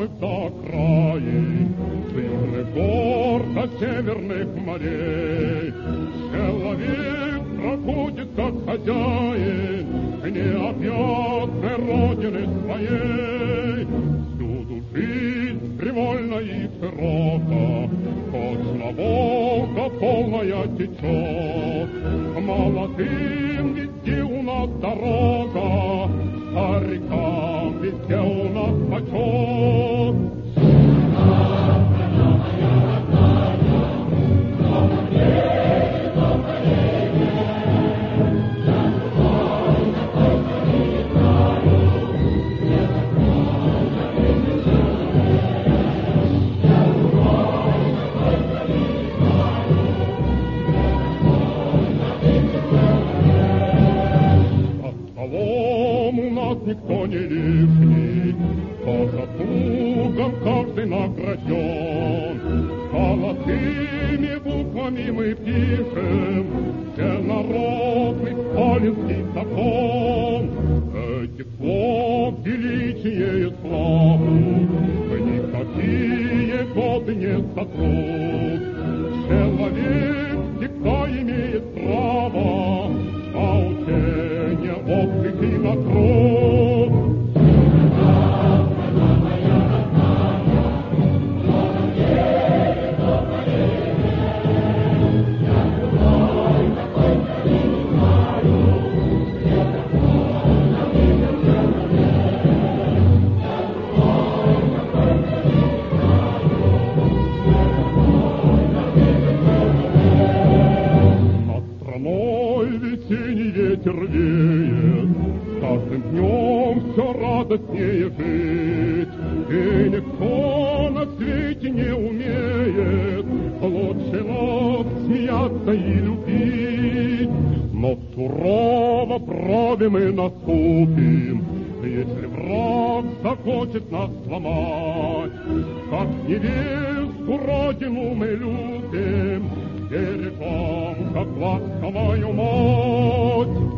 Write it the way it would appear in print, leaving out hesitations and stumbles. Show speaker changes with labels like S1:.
S1: до окраин, с южных гор до северных морей. Человек проходит как хозяин, необъятной родины своей. Всюду жизнь привольна и широка, точно Волга полная течет. Молодым везде у нас дорога, старикам везде у нас почет. Никто не лишний, по заслугам каждый награжден. Золотыми буквами мы пишем всенародный сталинский закон. Этих слов величие и славу никакие годы не сотрут. Человек всегда имеет право на учение, отдых и на труд. Весенний ветер веет, с каждым днем все радостнее жить. И никто на свете не умеет лучше нас смеяться и любить. Но сурово брови мы наступим, если враг захочет нас сломать. Как невесту родину мы любим, бережем, как ласковую мать.